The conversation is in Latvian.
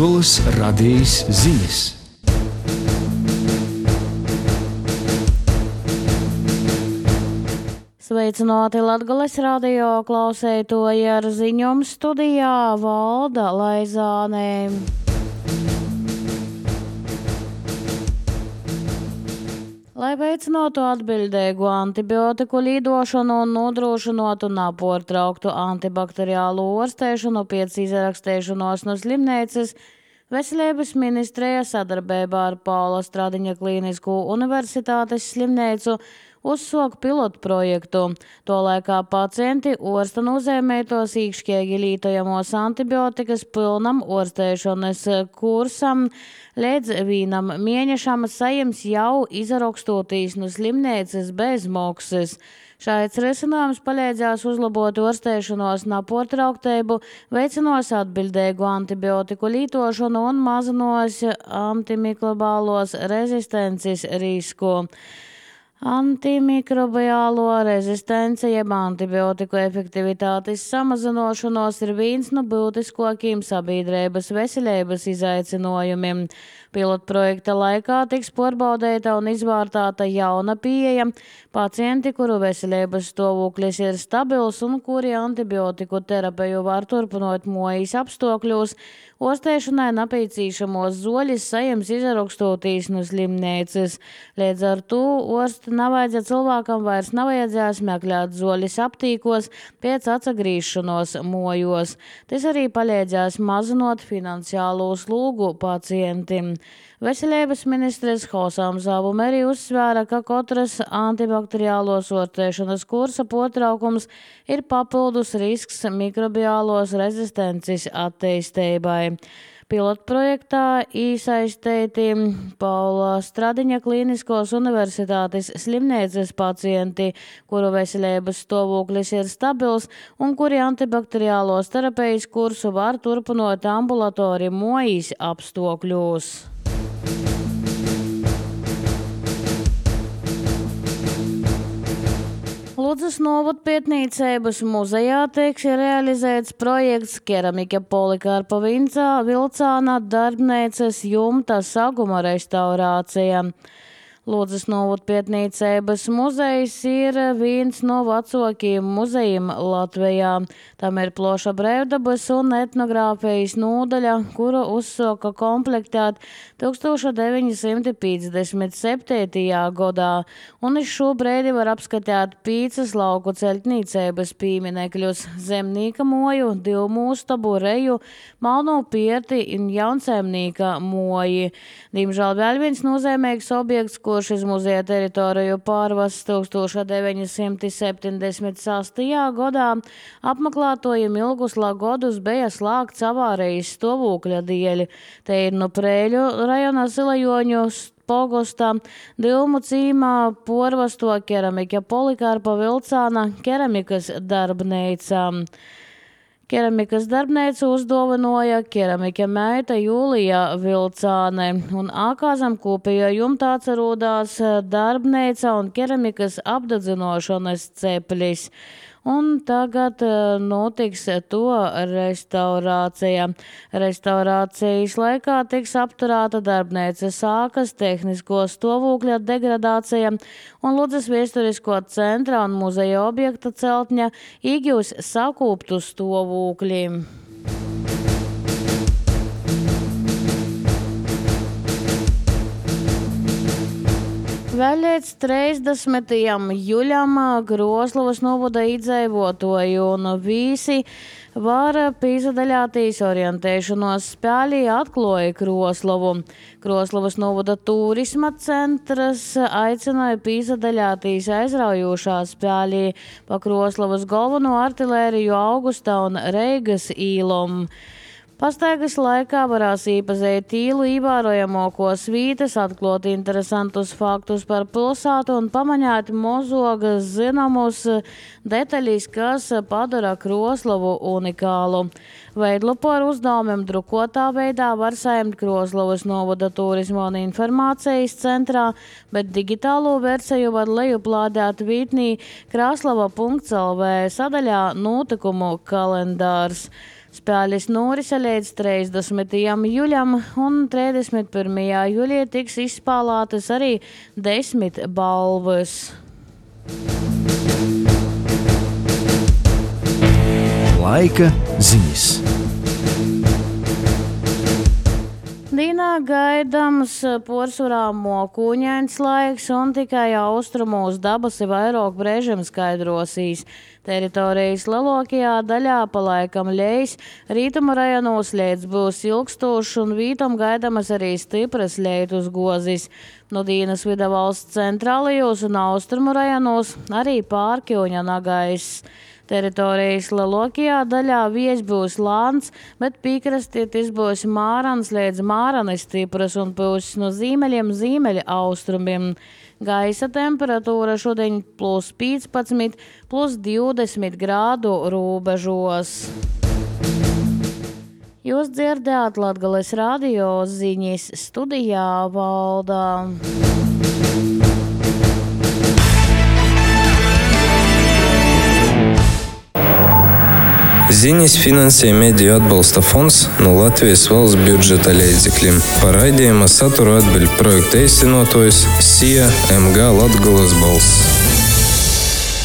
Latgolas radijas ziņas. Sveicināti Latgolas radio klausētoji, ar ziņojumu studijā Valda Laizāne. Lai veicinātu atbildīgu antibiotiku lietošanu un nodrošinātu nepārtrauktu antibakteriālu ārstēšanu pēc izrakstīšanos no slimnīcas, Veselības ministrija sadarbībā ar Paula Stradiņa Klīnisko universitātes slimnīcu uzsāk pilotu projektu. Tolaikā pacienti ārsta nozīmētos īkšķīgi lietojamos antibiotikas pilnam ārstēšanas kursam līdz 1 mēnešam saņems jau izrakstoties no slimnīcas bez maksas. Šāds risinājums palīdzēs uzlabot ārstēšanos nepārtrauktību, veicinās atbildīgu antibiotiku lietošanu un mazinos antimikrobālos rezistences risku. Antimikrobiālo rezistenci jeb antibiotiku efektivitātes samazināšanos ir viens no būtiskākajiem sabiedrības veselības izaicinājumiem. Pilotprojekta laikā tiks pārbaudīta un izvērtēta jauna pieeja pacienti, kuru veselības stāvoklis ir stabils un kuri antibiotiku terapiju var turpināt mājas apstākļos, ārstēšanai nepieciešamos zoļus saņems izrakstoties no slimnīcas. Līdz ar to nevajadzētu cilvēkam vairs nevajadzēs meklēt zoļus aptīkos pēc atsagrīšanos mojos. Tas arī palīdzēs mazinot finansiālo slogu pacientiem. Veselības ministres Hosam Zavum arī uzsvēra, ka katras antibakteriālos ārstēšanas kursa pārtraukums ir papildus risks mikrobiālos rezistences attīstībai. Pilotprojektā iesaistīti Paula Stradiņa Klīniskos universitātes slimnīcas pacienti, kuru veselības stāvoklis ir stabils un kuri antibakteriālos terapijas kursu var turpināt ambulatori mājas apstākļos. Ludzas novada pētniecības muzejā tiks realizēts projekts Keramika Polikarpa Vilcāna darbnīcas jumta saguma restaurācija. Ludzas novada pētniecības muzejs ir viens no vecākajiem muzejiem Latvijā. Tam ir plaša brīvdabas un etnogrāfijas nodaļa, kuru uzsāka komplektēt 1957. gadā, un uz šo brīdi var apskatīt 5 lauku celtniecības pieminekļus – Zemnīka moju, 2 mūstabu reju, Malno pierti un Jaunsaimnīka moji. Diemžēl vēl viens nozīmīgs objekts, kurš iz muzeja teritoriju pārvas 1976. gadā, apmeklētojiem ilgus gadus bija slēgts avārijas stāvokļa dēļ. Te ir no Prēļu rajona Zilajoņu pogostā Dilmu cīmā porvasto Keramika Polikarpa Vilcāna keramikas darbnīca. Keramikas darbnīcu uzdāvināja keramika meita Jūlija Vilcāne, un ākāzam kopējo jumtā atcerūdās darbnīca un keramikas apdedzinošanas ceplis. Un tagad notiks to restaurācija. Restaurācijas laikā tiks apturēta darbnīcas ākas, tehnisko stāvokļa degradācija un Ludzas vēsturisko centra un muzeja objekta celtņa iegūs sakūptu stāvokļi. Vēl līdz 30. jūļam Kroslavas novada iedzīvotāji un visi var piedalīties orientēšanos spēlī atklāja Kroslavu. Kroslavas novada turisma centrs aicināja piedalīties aizraujošā spēlī pa Kroslavas galveno artilēriju Augusta un Reigas īlom. Pastaigas laikā varēs iepazīt tīlu ievērojamākos vītas, atklāt interesantus faktus par pilsētu un pamaņāt mozogas zināmus detaļas, kas padara Kroslavu unikālu. Veidlapu ar uzdevumiem drukotā veidā var saņemt Kroslavas novada turisma un informācijas centrā, bet digitālo versiju var lejuplādēt vietnī kraslava.lv sadaļā notikumu kalendārs. Spēles norise līdz 30. jūļam, un 31. jūlijā tiks izspēlētas arī 10 balvas. Laika ziņas. Dienā gaidāms porcelāna mokuņains laiks, un tikai austrumos debesi vairāk brēžam skaidrosīs. Teritorijas lielākajā daļā palaikam ļejas, rītuma rajonos lietus būs ilgstošs un vītam gaidāmas arī stipras lietus gozis. No dienas vida valsts centrālajos un austrumu rajonos arī pārkjoņa nagaiss. Teritorijas lielākajā daļā viejas būs lāns, bet piekrastietis būs mārans līdz māranis stipras un puses no ziemeļiem ziemeļa austrumiem. Gaisa temperatūra šodien +15, +20 grādu robežos. Jūs dzirdējāt Latgales radio ziņas, studijā Valda. Ziņas finansē Mediju atbalsta fonds no Latvijas valsts budžeta līdzekļiem. Par raidījuma saturu atbild projekta īstenotājs SIA MG Latgales balss.